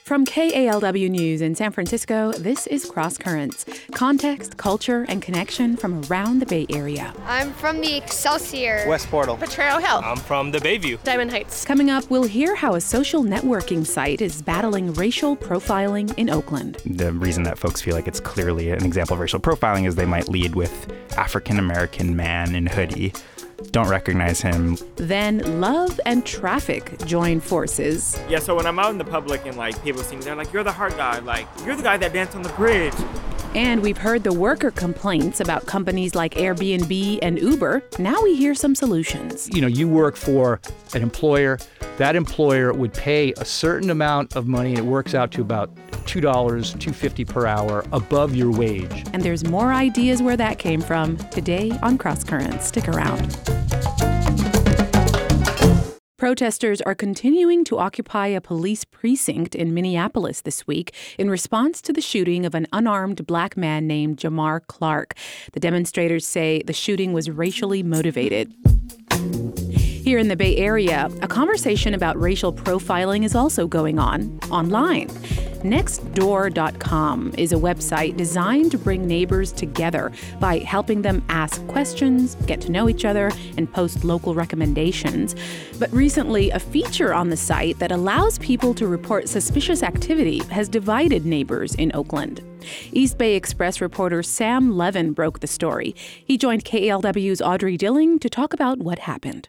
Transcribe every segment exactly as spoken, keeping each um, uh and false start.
From K A L W News in San Francisco, this is Cross Currents. Context, culture, and connection from around the Bay Area. I'm from the Excelsior. West Portal. Potrero Hill. I'm from the Bayview. Diamond Heights. Coming up, we'll hear how a social networking site is battling racial profiling in Oakland. The reason that folks feel like it's clearly an example of racial profiling is they might lead with African-American man in hoodie. Don't recognize him. Then love and traffic join forces. Yeah, so when I'm out in the public and like people see me, they're like, you're the hard guy. Like, you're the guy that danced on the bridge. And we've heard the worker complaints about companies like Airbnb and Uber. Now we hear some solutions. You know, you work for an employer. That employer would pay a certain amount of money. It works out to about two dollars, two dollars and fifty cents per hour above your wage. And there's more ideas where that came from today on Cross Currents. Stick around. Protesters are continuing to occupy a police precinct in Minneapolis this week in response to the shooting of an unarmed black man named Jamar Clark. The demonstrators say the shooting was racially motivated. Here in the Bay Area, a conversation about racial profiling is also going on online. Nextdoor dot com is a website designed to bring neighbors together by helping them ask questions, get to know each other, and post local recommendations. But recently, a feature on the site that allows people to report suspicious activity has divided neighbors in Oakland. East Bay Express reporter Sam Levin broke the story. He joined K A L W's Audrey Dilling to talk about what happened.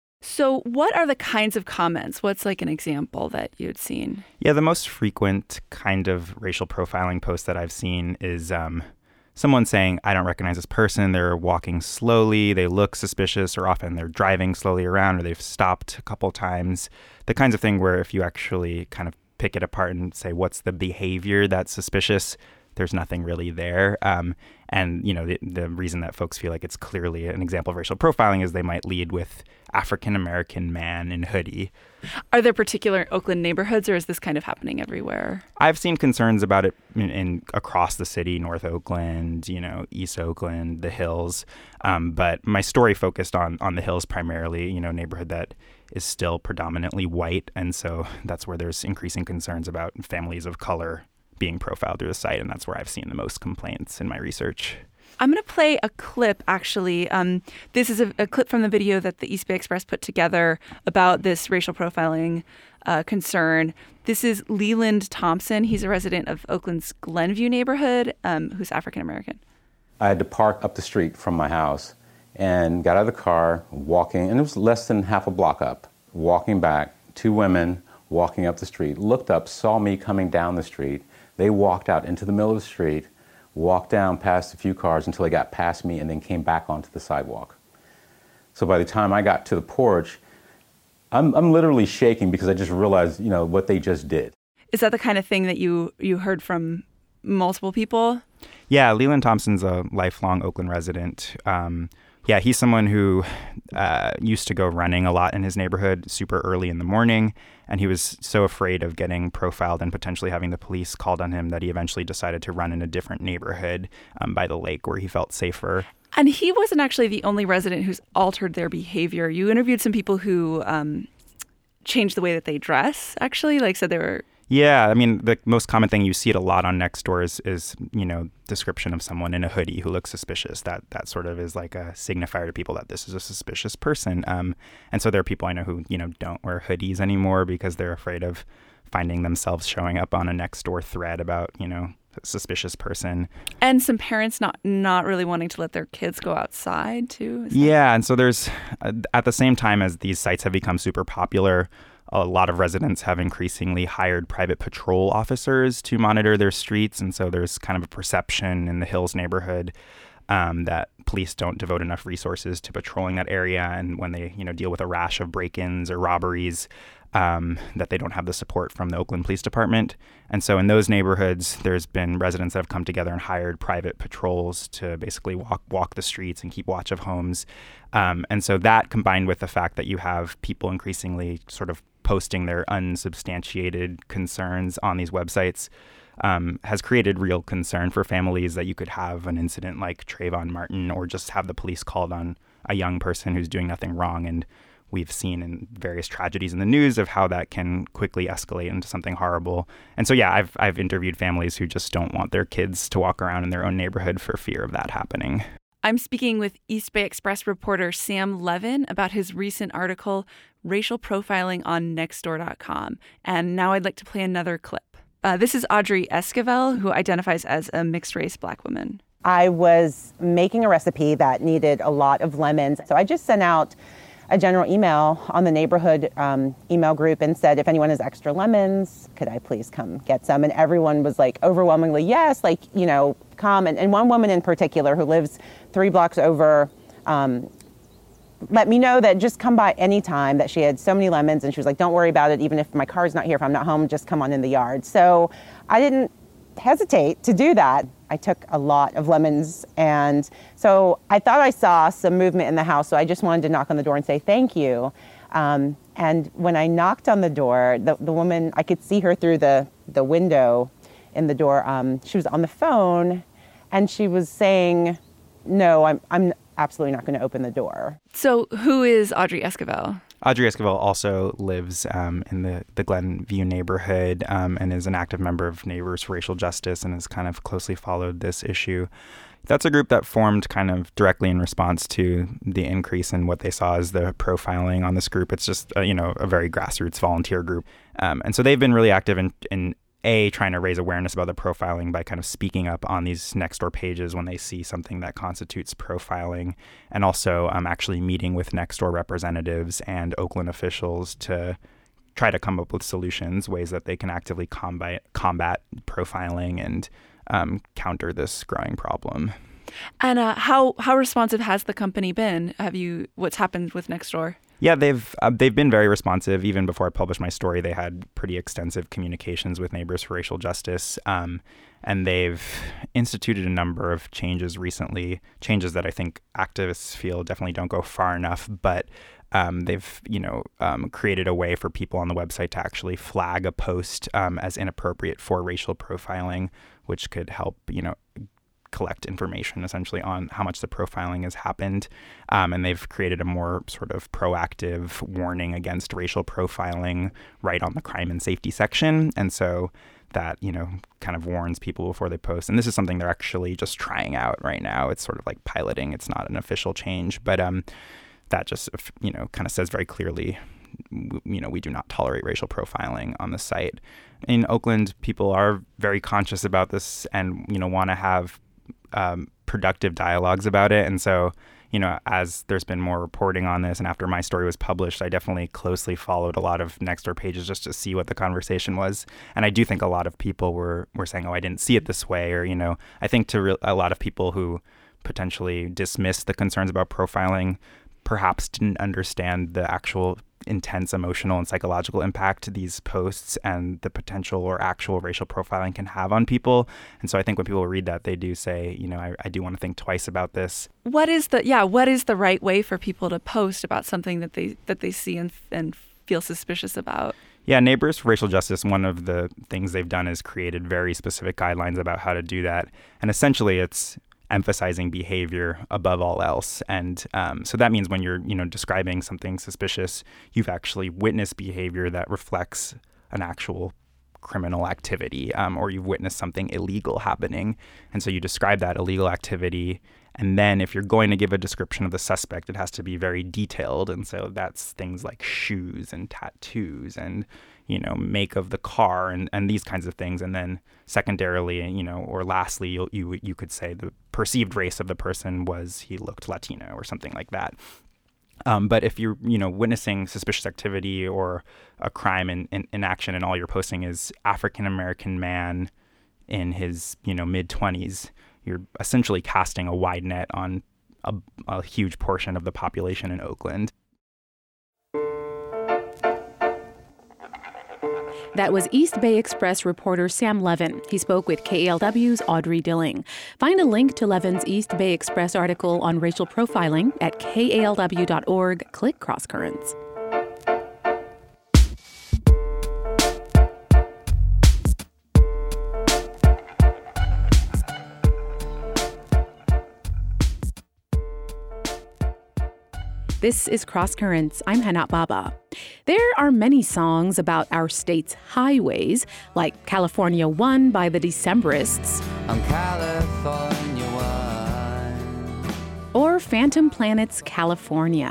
So what are the kinds of comments? What's like an example that you'd seen? Yeah, the most frequent kind of racial profiling post that I've seen is um, someone saying, I don't recognize this person. They're walking slowly. They look suspicious, or often they're driving slowly around, or they've stopped a couple times. The kinds of thing where if you actually kind of pick it apart and say, what's the behavior that's suspicious? There's nothing really there. Um, and, you know, the, the reason that folks feel like it's clearly an example of racial profiling is they might lead with African-American man in hoodie. Are there particular Oakland neighborhoods, or is this kind of happening everywhere? I've seen concerns about it in, in across the city, North Oakland, you know, East Oakland, the Hills. Um, but my story focused on on the Hills primarily, you know, neighborhood that is still predominantly white. And so that's where there's increasing concerns about families of color being profiled through the site. And that's where I've seen the most complaints in my research. I'm going to play a clip, actually. Um, this is a, a clip from the video that the East Bay Express put together about this racial profiling uh, concern. This is Leland Thompson. He's a resident of Oakland's Glenview neighborhood, um, who's African-American. I had to park up the street from my house and got out of the car, walking, and it was less than half a block up, walking back. Two women walking up the street, looked up, saw me coming down the street. They walked out into the middle of the street, walked down past a few cars until they got past me, and then came back onto the sidewalk. So by the time I got to the porch, I'm, I'm literally shaking because I just realized, you know, what they just did. Is that the kind of thing that you, you heard from multiple people? Yeah, Leland Thompson's a lifelong Oakland resident. Um, yeah, he's someone who uh, used to go running a lot in his neighborhood super early in the morning, and he was so afraid of getting profiled and potentially having the police called on him that he eventually decided to run in a different neighborhood um, by the lake where he felt safer. And he wasn't actually the only resident who's altered their behavior. You interviewed some people who um, changed the way that they dress, actually, like said they were... Yeah, I mean, the most common thing you see it a lot on Nextdoor is, is, you know, description of someone in a hoodie who looks suspicious. That that sort of is like a signifier to people that this is a suspicious person. Um, and so there are people I know who, you know, don't wear hoodies anymore because they're afraid of finding themselves showing up on a Nextdoor thread about, you know, a suspicious person. And some parents not not really wanting to let their kids go outside, too. Is yeah, and so there's, uh, at the same time as these sites have become super popular, a lot of residents have increasingly hired private patrol officers to monitor their streets. And so there's kind of a perception in the Hills neighborhood um, that police don't devote enough resources to patrolling that area. And when they, you know, deal with a rash of break-ins or robberies, um, that they don't have the support from the Oakland Police Department. And so in those neighborhoods, there's been residents that have come together and hired private patrols to basically walk walk the streets and keep watch of homes. Um, and so that combined with the fact that you have people increasingly sort of posting their unsubstantiated concerns on these websites um, has created real concern for families that you could have an incident like Trayvon Martin or just have the police called on a young person who's doing nothing wrong. And we've seen in various tragedies in the news of how that can quickly escalate into something horrible. And so, yeah, I've I've interviewed families who just don't want their kids to walk around in their own neighborhood for fear of that happening. I'm speaking with East Bay Express reporter Sam Levin about his recent article, Racial Profiling on Nextdoor dot com. And now I'd like to play another clip. Uh, this is Audrey Esquivel, who identifies as a mixed-race Black woman. I was making a recipe that needed a lot of lemons. So I just sent out a general email on the neighborhood um, email group and said, if anyone has extra lemons, could I please come get some? And everyone was like overwhelmingly, yes, like, you know, come. And, and one woman in particular who lives three blocks over um, let me know that just come by anytime, that she had so many lemons. And she was like, don't worry about it. Even if my car's not here, if I'm not home, just come on in the yard. So I didn't hesitate to do that. I took a lot of lemons, and so I thought I saw some movement in the house, so I just wanted to knock on the door and say thank you. Um, and when I knocked on the door, the, the woman, I could see her through the, the window in the door. Um, she was on the phone, and she was saying, no, I'm, I'm absolutely not going to open the door. So who is Audrey Esquivel? Audrey Esquivel also lives um, in the, the Glenview neighborhood um, and is an active member of Neighbors for Racial Justice and has kind of closely followed this issue. That's a group that formed kind of directly in response to the increase in what they saw as the profiling on this group. It's just, uh, you know, a very grassroots volunteer group. Um, and so they've been really active in, in A, trying to raise awareness about the profiling by kind of speaking up on these Nextdoor pages when they see something that constitutes profiling, and also um, actually meeting with Nextdoor representatives and Oakland officials to try to come up with solutions, ways that they can actively combat combat profiling and um, counter this growing problem. And uh, how how responsive has the company been? Have you what's happened with Nextdoor? Yeah, they've uh, they've been very responsive. Even before I published my story, they had pretty extensive communications with Neighbors for Racial Justice, um, and they've instituted a number of changes recently, changes that I think activists feel definitely don't go far enough, but um, they've you know um, created a way for people on the website to actually flag a post um, as inappropriate for racial profiling, which could help you know. collect information essentially on how much the profiling has happened. Um, and they've created a more sort of proactive warning against racial profiling right on the crime and safety section. And so that, you know, kind of warns people before they post. And this is something they're actually just trying out right now. It's sort of like piloting. It's not an official change, but um, that just, you know, kind of says very clearly, you know, we do not tolerate racial profiling on the site. In Oakland, people are very conscious about this and, you know, want to have Um, productive dialogues about it. And so, you know, as there's been more reporting on this and after my story was published, I definitely closely followed a lot of Nextdoor pages just to see what the conversation was. And I do think a lot of people were, were saying, oh, I didn't see it this way. Or, you know, I think to re- a lot of people who potentially dismissed the concerns about profiling perhaps didn't understand the actual intense emotional and psychological impact these posts and the potential or actual racial profiling can have on people. And so I think when people read that, they do say, you know, I, I do want to think twice about this. What is the yeah, what is the right way for people to post about something that they that they see and and feel suspicious about? Yeah, Neighbors for Racial Justice, one of the things they've done is created very specific guidelines about how to do that. And essentially it's emphasizing behavior above all else. And um, so that means when you're, you know, describing something suspicious, you've actually witnessed behavior that reflects an actual criminal activity, um, or you've witnessed something illegal happening. And so you describe that illegal activity. And then if you're going to give a description of the suspect, it has to be very detailed. And so that's things like shoes and tattoos and, you know, make of the car and, and these kinds of things. And then secondarily, you know, or lastly, you, you you could say the perceived race of the person was he looked Latino or something like that. Um, but if you're, you know, witnessing suspicious activity or a crime in, in, in action and all you're posting is African-American man in his, you know, mid-twenties, you're essentially casting a wide net on a, a huge portion of the population in Oakland. That was East Bay Express reporter Sam Levin. He spoke with K A L W's Audrey Dilling. Find a link to Levin's East Bay Express article on racial profiling at K A L W dot org. Click Cross Currents. This is Cross Currents. I'm Hanat Baba. There are many songs about our state's highways, like California One by the Decemberists. I'm California One. Or Phantom Planet's California.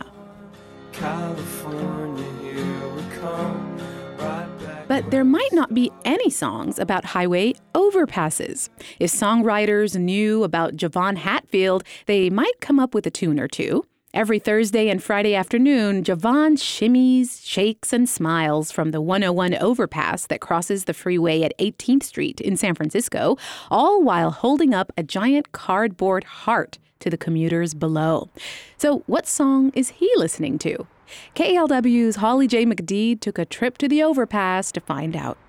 California, here we come. Right back. But there might not be any songs about highway overpasses. If songwriters knew about Javon Hatfield, they might come up with a tune or two. Every Thursday and Friday afternoon, Javon shimmies, shakes, and smiles from the one oh one overpass that crosses the freeway at eighteenth Street in San Francisco, all while holding up a giant cardboard heart to the commuters below. So what song is he listening to? K A L W's Holly J. McDede took a trip to the overpass to find out.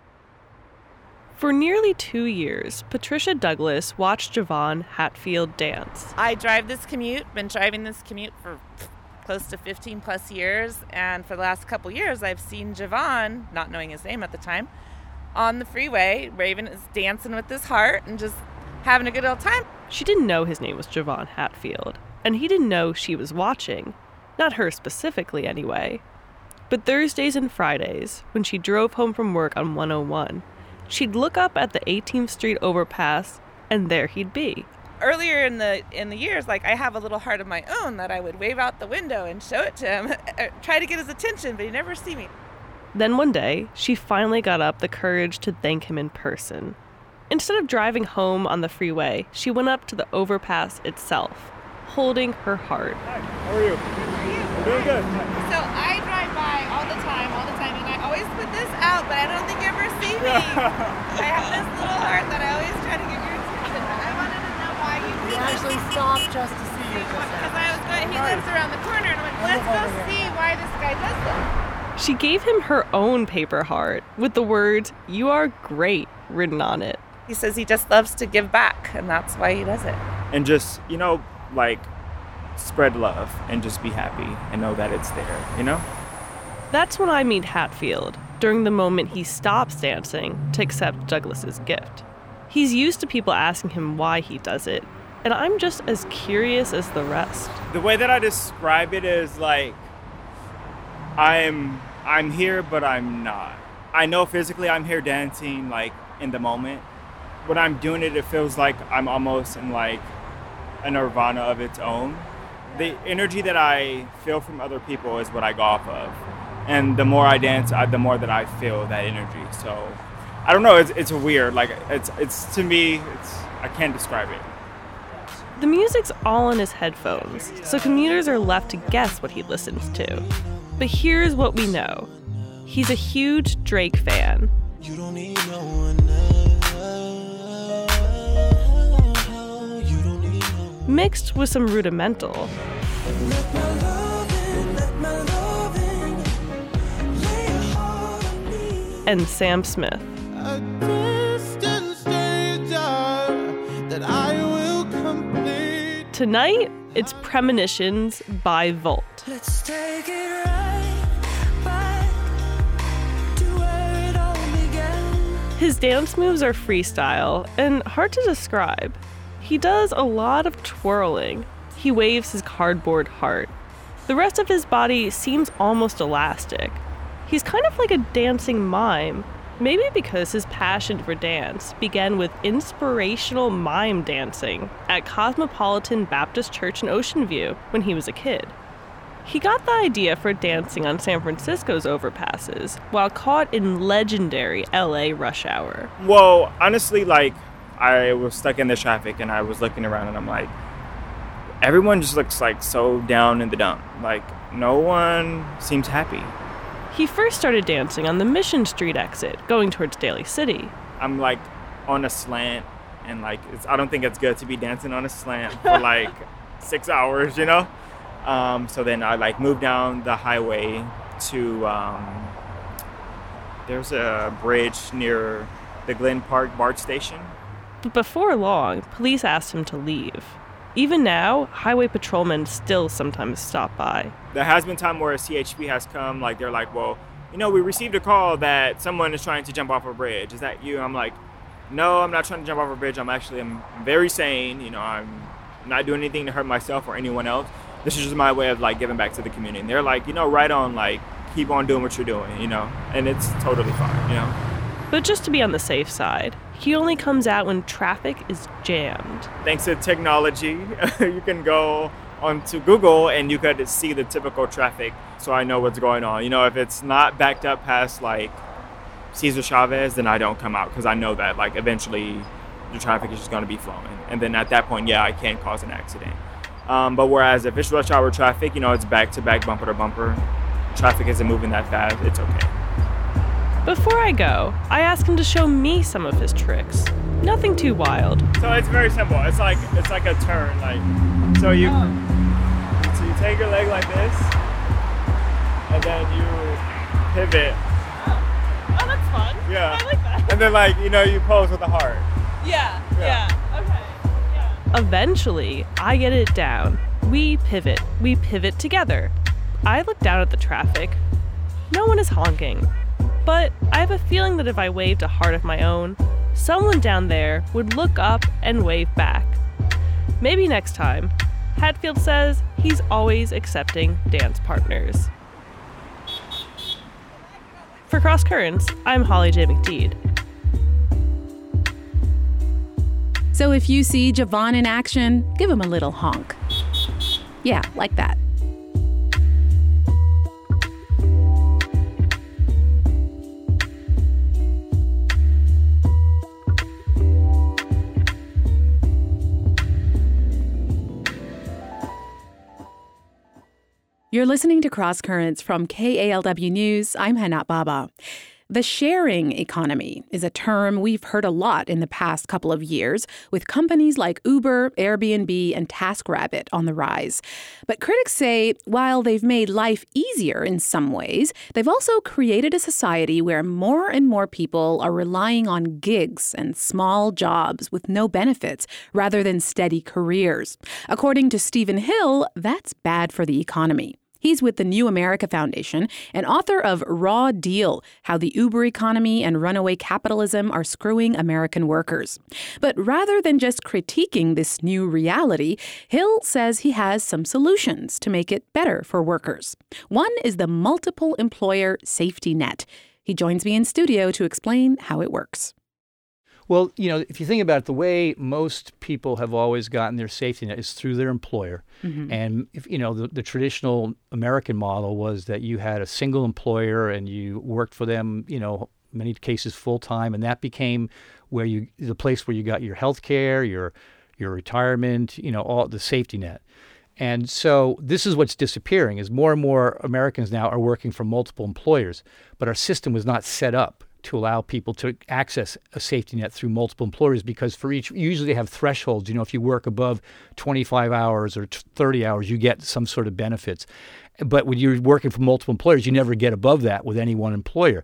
For nearly two years, Patricia Douglas watched Javon Hatfield dance. I drive this commute, been driving this commute for close to fifteen plus years, and for the last couple years I've seen Javon, not knowing his name at the time, on the freeway. Raven is dancing with his heart and just having a good old time. She didn't know his name was Javon Hatfield, and he didn't know she was watching. Not her specifically, anyway. But Thursdays and Fridays, when she drove home from work on one oh one, she'd look up at the eighteenth Street overpass, and there he'd be. Earlier in the in the years, like, I have a little heart of my own that I would wave out the window and show it to him, try to get his attention, but he'd never see me. Then one day, she finally got up the courage to thank him in person. Instead of driving home on the freeway, she went up to the overpass itself, holding her heart. Hi, how are you? I'm doing good. So I drive by all the time, all the time, and I always put this out, but I don't think you ever see me. I have this little heart that I always try to get your attention. I wanted to know why you You actually stopped just to see you. Because I was going, he lives around the corner, and I'm like, let's go see why this guy does this. She gave him her own paper heart with the words, "You are great," written on it. He says he just loves to give back, and that's why he does it. And just, you know, like, spread love and just be happy and know that it's there, you know? That's when I meet Hatfield, during the moment he stops dancing to accept Douglas's gift. He's used to people asking him why he does it, and I'm just as curious as the rest. The way that I describe it is like, I'm I'm here, but I'm not. I know physically I'm here dancing, like, in the moment. When I'm doing it, it feels like I'm almost in, like, a nirvana of its own. The energy that I feel from other people is what I go off of. And the more I dance, I, the more that I feel that energy. So, I don't know, it's, it's weird. Like, it's, it's to me, it's I can't describe it. The music's all in his headphones, so commuters are left to guess what he listens to. But here's what we know. He's a huge Drake fan. You don't need no one else. You don't need no one. Mixed with some rudimental. Let my loving, let my loving lay your heart on me. And Sam Smith. A distant stranger that I will complete. Tonight, it's Premonitions by Volt. Let's take it right back to where it all began. His dance moves are freestyle and hard to describe. He does a lot of twirling. He waves his cardboard heart. The rest of his body seems almost elastic. He's kind of like a dancing mime, maybe because his passion for dance began with inspirational mime dancing at Cosmopolitan Baptist Church in Ocean View when he was a kid. He got the idea for dancing on San Francisco's overpasses while caught in legendary L A rush hour. Well, honestly, like, I was stuck in the traffic and I was looking around and I'm like, everyone just looks like so down in the dump. Like, no one seems happy. He first started dancing on the Mission Street exit, going towards Daly City. I'm like on a slant and like, it's, I don't think it's good to be dancing on a slant for like six hours, you know? Um, so then I like moved down the highway to, um, there's a bridge near the Glen Park BART station. But before long, police asked him to leave. Even now, highway patrolmen still sometimes stop by. There has been time where a C H P has come, like they're like, well, you know, we received a call that someone is trying to jump off a bridge. Is that you? I'm like, no, I'm not trying to jump off a bridge. I'm actually I'm very sane. You know, I'm not doing anything to hurt myself or anyone else. this is just my way of like giving back to the community. And they're like, you know, right on, like, keep on doing what you're doing, you know, and it's totally fine, you know. But just to be on the safe side, he only comes out when traffic is jammed. Thanks to technology, you can go onto Google and you could see the typical traffic, so I know what's going on. You know, if it's not backed up past like Cesar Chavez, then I don't come out because I know that like eventually the traffic is just going to be flowing. And then at that point, yeah, I can cause an accident. Um, but whereas if it's rush hour traffic, you know, it's back to back, bumper to bumper, traffic isn't moving that fast, it's okay. Before I go, I ask him to show me some of his tricks. Nothing too wild. So it's very simple. It's like it's like a turn. Like so you oh. so you take your leg like this, and then you pivot. Oh, that's fun. Yeah. I like that. And then like you know you pose with the heart. Yeah. Yeah. yeah. Okay. Yeah. Eventually, I get it down. We pivot. We pivot together. I look down at the traffic. No one is honking. But I have a feeling that if I waved a heart of my own, someone down there would look up and wave back. Maybe next time. Hatfield says he's always accepting dance partners. For Cross Currents, I'm Holly J. McDeed. So if you see Javon in action, give him a little honk. Yeah, like that. You're listening to Cross Currents from K A L W News. I'm Hanat Baba. The sharing economy is a term we've heard a lot in the past couple of years, with companies like Uber, Airbnb, and TaskRabbit on the rise. But critics say while they've made life easier in some ways, they've also created a society where more and more people are relying on gigs and small jobs with no benefits rather than steady careers. According to Stephen Hill, that's bad for the economy. He's with the New America Foundation and author of Raw Deal, How the Uber Economy and Runaway Capitalism Are Screwing American Workers. But rather than just critiquing this new reality, Hill says he has some solutions to make it better for workers. One is the multiple employer safety net. He joins me in studio to explain how it works. Well, you know, if you think about it, the way most people have always gotten their safety net is through their employer. Mm-hmm. And, if, you know, the, the traditional American model was that you had a single employer and you worked for them, you know, many cases full time. And that became where you, the place where you got your health care, your, your retirement, you know, all the safety net. And so this is what's disappearing is more and more Americans now are working for multiple employers. But our system was not set up to allow people to access a safety net through multiple employers because for each, usually they have thresholds. You know, if you work above twenty-five hours or thirty hours, you get some sort of benefits. But when you're working for multiple employers, you never get above that with any one employer.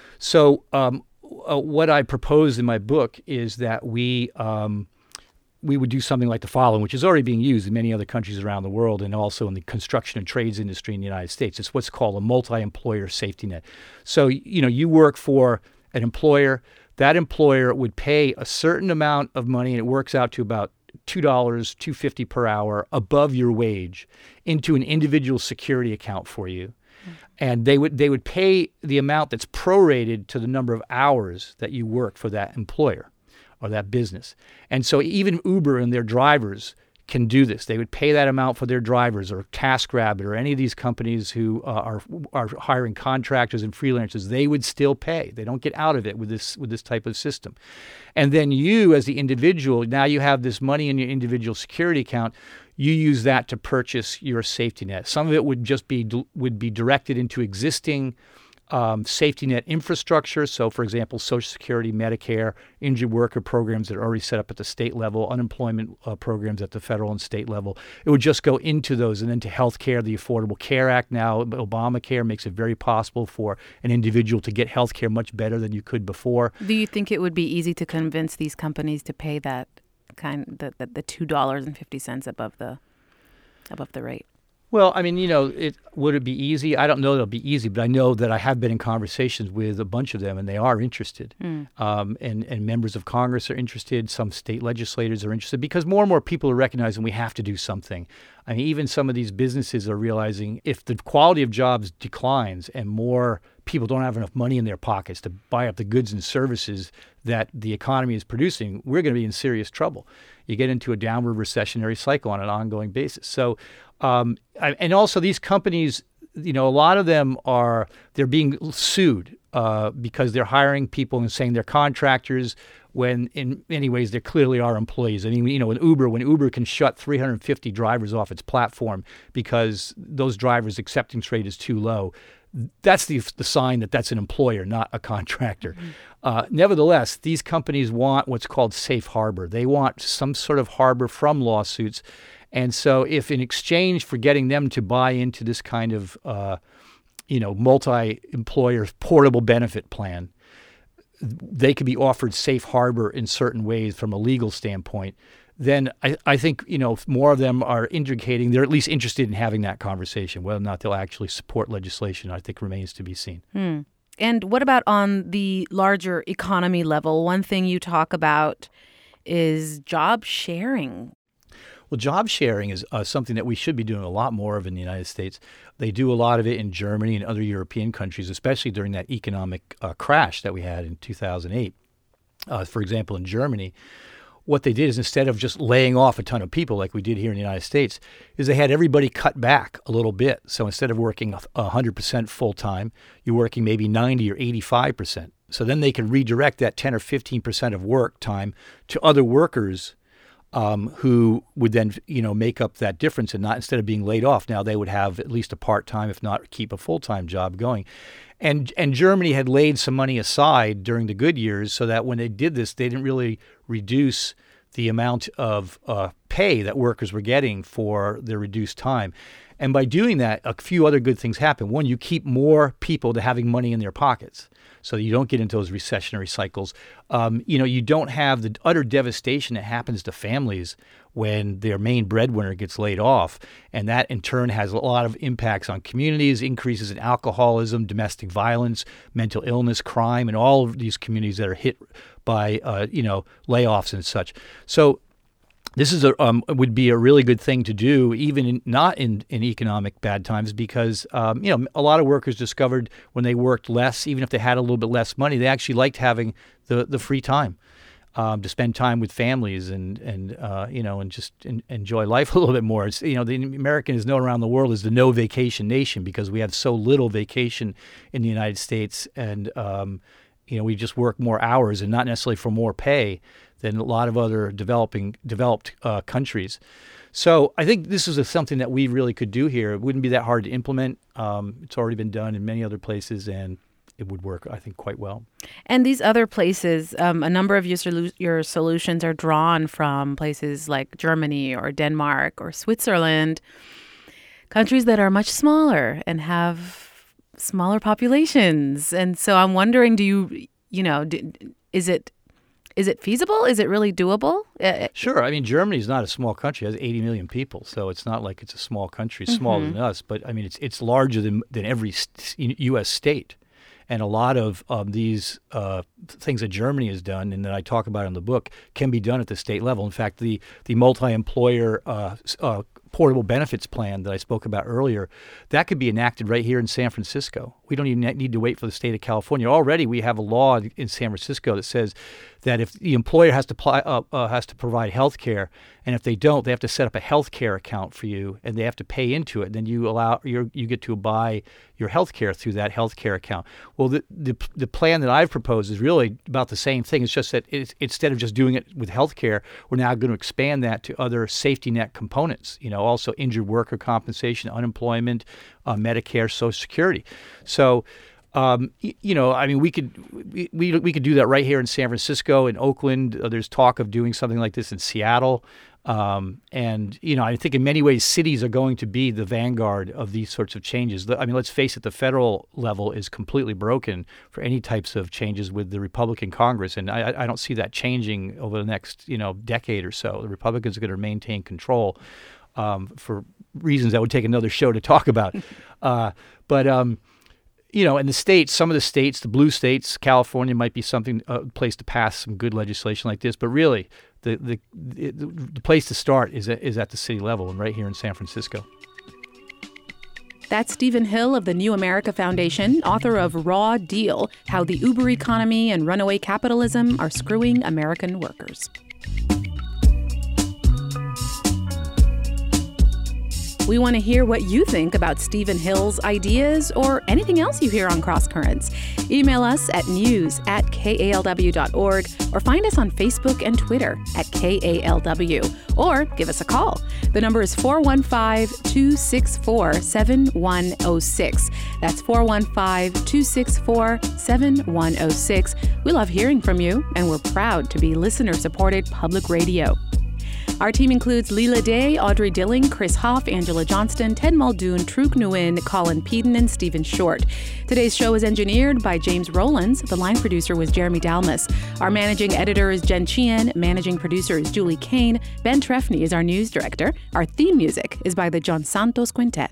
So um, uh, what I propose in my book is that we um, we would do something like the following, which is already being used in many other countries around the world and also in the construction and trades industry in the United States. It's what's called a multi-employer safety net. So, you know, you work for an employer. That employer would pay a certain amount of money, and it works out to about two dollars, two dollars and fifty cents per hour above your wage into an individual security account for you. Mm-hmm. And they would they would pay the amount that's prorated to the number of hours that you work for that employer or that business. And so even Uber and their drivers can do this. They would pay that amount for their drivers, or TaskRabbit, or any of these companies who uh, are are hiring contractors and freelancers. They would still pay. They don't get out of it with this with this type of system. And then you, as the individual, now you have this money in your individual security account. You use that to purchase your safety net. Some of it would just be would be directed into existing Um, safety net infrastructure. So, for example, Social Security, Medicare, injured worker programs that are already set up at the state level, unemployment uh, programs at the federal and state level. It would just go into those. And then to healthcare, the Affordable Care Act now, Obamacare makes it very possible for an individual to get healthcare much better than you could before. Do you think it would be easy to convince these companies to pay that kind, the, the, the two dollars and fifty cents above the above the rate? Well, I mean, you know, it would it be easy? I don't know that it'll be easy, but I know that I have been in conversations with a bunch of them, and they are interested. Mm. Um, and, and members of Congress are interested. Some state legislators are interested because more and more people are recognizing we have to do something. I mean, even some of these businesses are realizing if the quality of jobs declines and more people don't have enough money in their pockets to buy up the goods and services that the economy is producing, we're going to be in serious trouble. You get into a downward recessionary cycle on an ongoing basis. So, um, I, and also these companies, you know, a lot of them are, they're being sued uh, because they're hiring people and saying they're contractors when in many ways they clearly are employees. I mean, you know, when Uber, when Uber can shut three hundred fifty drivers off its platform because those drivers' acceptance rate is too low, that's the the sign that that's an employer, not a contractor. Mm-hmm. Uh, nevertheless, these companies want what's called safe harbor. They want some sort of harbor from lawsuits. And so if in exchange for getting them to buy into this kind of, uh, you know, multi-employer portable benefit plan, they could be offered safe harbor in certain ways from a legal standpoint, then I, I think, you know, more of them are indicating they're at least interested in having that conversation. Whether or not they'll actually support legislation, I think remains to be seen. Hmm. And what about on the larger economy level? One thing you talk about is job sharing. Well, job sharing is uh, something that we should be doing a lot more of in the United States. They do a lot of it in Germany and other European countries, especially during that economic uh, crash that we had in two thousand eight. Uh, for example, in Germany, what they did is instead of just laying off a ton of people like we did here in the United States, is they had everybody cut back a little bit. So instead of working one hundred percent full-time, you're working maybe ninety or eighty-five percent. So then they can redirect that ten or fifteen percent of work time to other workers um, who would then, you know, make up that difference and not, instead of being laid off, now they would have at least a part-time, if not keep a full-time job going. And and Germany had laid some money aside during the good years so that when they did this, they didn't really reduce the amount of uh, pay that workers were getting for their reduced time. And by doing that, a few other good things happen. One, you keep more people to having money in their pockets so you don't get into those recessionary cycles. Um, you know, you don't have the utter devastation that happens to families when their main breadwinner gets laid off. And that in turn has a lot of impacts on communities, increases in alcoholism, domestic violence, mental illness, crime, and all of these communities that are hit by, uh, you know, layoffs and such. So this is a um, would be a really good thing to do, even in, not in, in economic bad times, because um, you know, a lot of workers discovered when they worked less, even if they had a little bit less money, they actually liked having the, the free time um, to spend time with families and and uh, you know and just in, enjoy life a little bit more. It's, you know, the American is known around the world as the no vacation nation because we have so little vacation in the United States, and um, you know, we just work more hours and not necessarily for more pay than a lot of other developing developed uh, countries. So I think this is a, something that we really could do here. It wouldn't be that hard to implement. Um, it's already been done in many other places, and it would work, I think, quite well. And these other places, um, a number of your, solu- your solutions are drawn from places like Germany or Denmark or Switzerland, countries that are much smaller and have smaller populations. And so I'm wondering, do you, you know, do, is it Is it feasible? Is it really doable? Uh, Sure. I mean, Germany is not a small country. It has eighty million people. So it's not like it's a small country, it's smaller Mhm. than us. But, I mean, it's it's larger than, than every st- U S state. And a lot of um, these uh, things that Germany has done and that I talk about in the book can be done at the state level. In fact, the, the multi-employer uh, uh, portable benefits plan that I spoke about earlier, that could be enacted right here in San Francisco. We don't even need to wait for the state of California. Already we have a law in San Francisco that says that if the employer has to apply, uh, uh, has to provide health care, and if they don't, they have to set up a health care account for you, and they have to pay into it. Then you allow you you get to buy your health care through that health care account. Well, the, the the plan that I've proposed is really about the same thing. It's just that it's, instead of just doing it with health care, we're now going to expand that to other safety net components. You know, also injured worker compensation, unemployment, uh, Medicare, Social Security. So. Um, y- you know, I mean, we could we, we we could do that right here in San Francisco, in Oakland. Uh, there's talk of doing something like this in Seattle, um, and you know, I think in many ways cities are going to be the vanguard of these sorts of changes. The, I mean, let's face it, the federal level is completely broken for any types of changes with the Republican Congress, and I, I don't see that changing over the next you know decade or so. The Republicans are going to maintain control um, for reasons that would take another show to talk about. uh, but um, you know, in the states, some of the states, the blue states, California might be something a place to pass some good legislation like this. But really, the the the, the place to start is at, is at the city level, and right here in San Francisco. That's Stephen Hill of the New America Foundation, author of Raw Deal: How the Uber Economy and Runaway Capitalism Are Screwing American Workers. We want to hear what you think about Stephen Hill's ideas or anything else you hear on Cross Currents. Email us at news at K A L W dot org or find us on Facebook and Twitter at K A L W, or give us a call. The number is four one five, two six four, seven one zero six. That's four one five, two six four, seven one zero six. We love hearing from you, and we're proud to be listener-supported public radio. Our team includes Leela Day, Audrey Dilling, Chris Hoff, Angela Johnston, Ted Muldoon, Truk Nguyen, Colin Peden, and Stephen Short. Today's show was engineered by James Rowlands. The line producer was Jeremy Dalmas. Our managing editor is Jen Chien. Managing producer is Julie Kane. Ben Trefny is our news director. Our theme music is by the John Santos Quintet.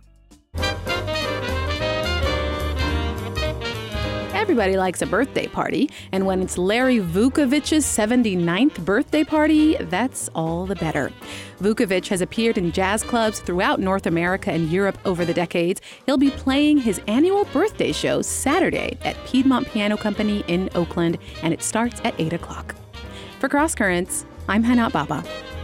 Everybody likes a birthday party, and when it's Larry Vukovic's seventy-ninth birthday party, that's all the better. Vukovic has appeared in jazz clubs throughout North America and Europe over the decades. He'll be playing his annual birthday show Saturday at Piedmont Piano Company in Oakland, and it starts at eight o'clock. For Cross Currents, I'm Hannah Baba.